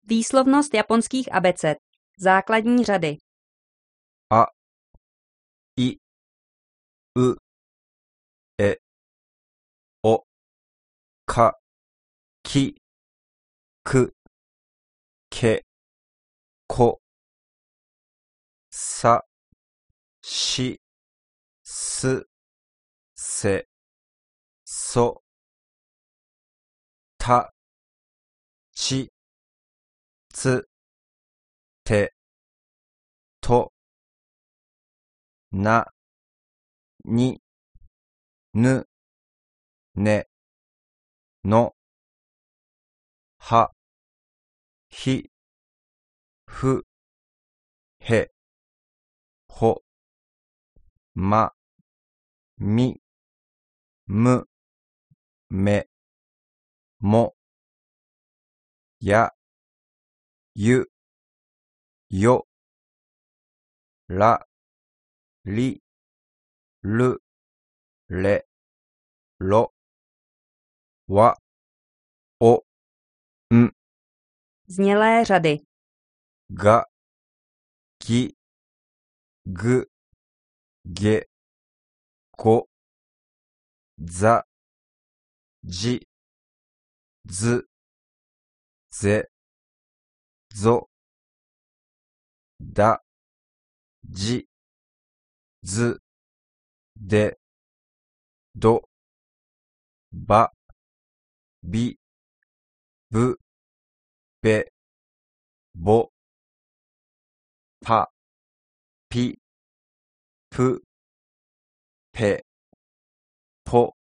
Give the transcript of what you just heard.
Výslovnost japonských abeced. Základní řady. あ、い、う、え、お、か、き、く、け、こ、さ、し、す、せ、そ、た、ち、つ、て、と、な、に、ぬ、ね、の、は、ひ、ふ、へ、ほ、ま、み、む、め、も、や、ゆ、よ、ら、り、る、れ、ろ、わ、お、ん、 Znělé řady. が、ぎ、ぐ、げ、こ、ざ、じ、ず、ぜ、ぞ、だ、じ、ず、で、ど、ば、び、ぶ、べ、ぼ、ぱ、ぴ、ぷ、ぺ、ぽ、